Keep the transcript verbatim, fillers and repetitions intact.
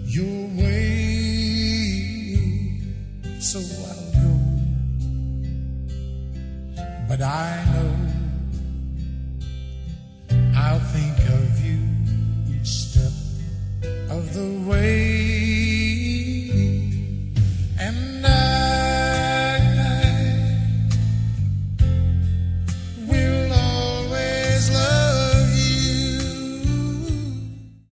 your way, so I'll go. But I know I'll think